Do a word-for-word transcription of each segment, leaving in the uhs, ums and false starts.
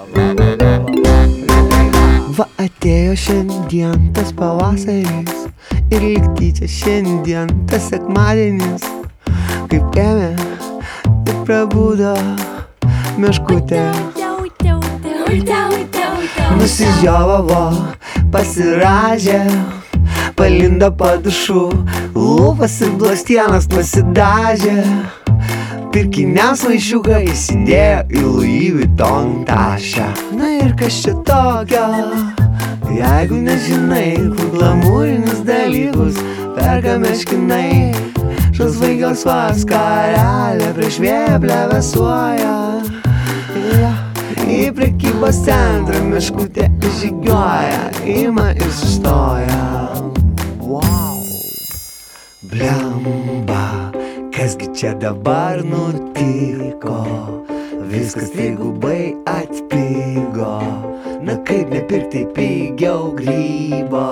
Va atėjo šiandien tas pavasaris ir lyg tyčia šiandien tas sekmadienis, kaip ėmė ir prabudo meškutė. Nusižiovavo, pasirąžė, palindo po dušu, lūpas ir blakstienas pasidažė. Pirkiniams maišiuką įsidėjo į Louis Vuitton tašę. Na ir kas čia tokio, jeigu nežinai, kur glamūrinius dalykus perka meškinai. Žalsvai gelsvas skarelė prieš vėją plevėsuoja. Į prekybos centrą meškutė žygiuoja, ima ir sustoja. Wow. Blemba, kasgi čia dabar nutiko, viskas trigubai atpigo. Na kaip nepirkti pigiau grybo.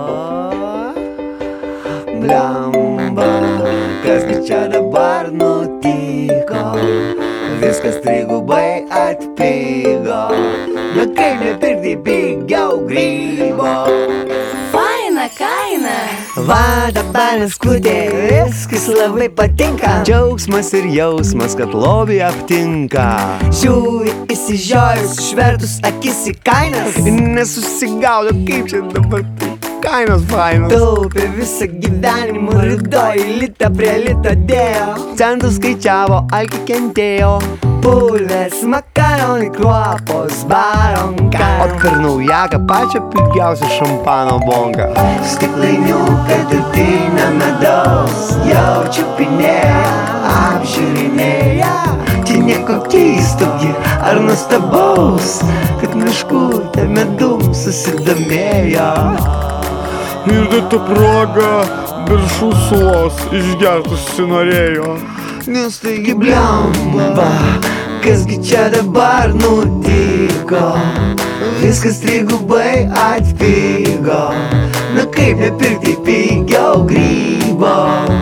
Blemba, kasgi čia dabar nutiko, viskas trigubai atpigo. Na kaip nepirkti pigiau grybo. Faina kaina. Va dabar meškutė, viskas labai patinka. Džiaugsmas ir jausmas, kad lobį aptinka. Žiūri įsižiojus, išvertus akis į kainas. Nesusigaudo, kaip čia dabar tai kainos fainos. Taupė visą gyvenimą, rudoj litą prie lito dėjo. Centus skaičiavo, alkį kentėjo. Bulvės, makaronai, kruopos, baronka. O per naujaką pačią pigiausią šampano bonką. Stiklainiuką turtinę medaus jau čiupinėja, apžiūrinėja. Tai nieko keistogi ar nuostabaus, kad meškutė medum susidomėjo. Ir ta proga viršų sulos išgertusi norėjo. Nes taigi blemba, kasgi čia dabar nutiko, viskas trigubai atpigo. Na kaip nepirkti pigiau grybo.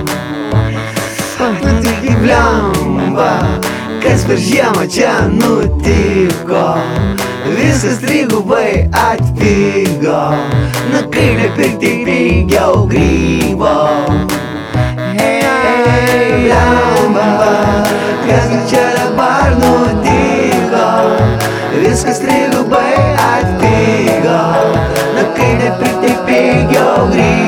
Na taigi blemba, kas per žiemą čia nutiko, viskas trigubai atpigo. Na kaip nepirkti pigiau grybo. Hey, hey, blemba, kasgi čia dabar nutiko, viskas trigubai atpigo. Na kaip nepirkti pigiau grybo.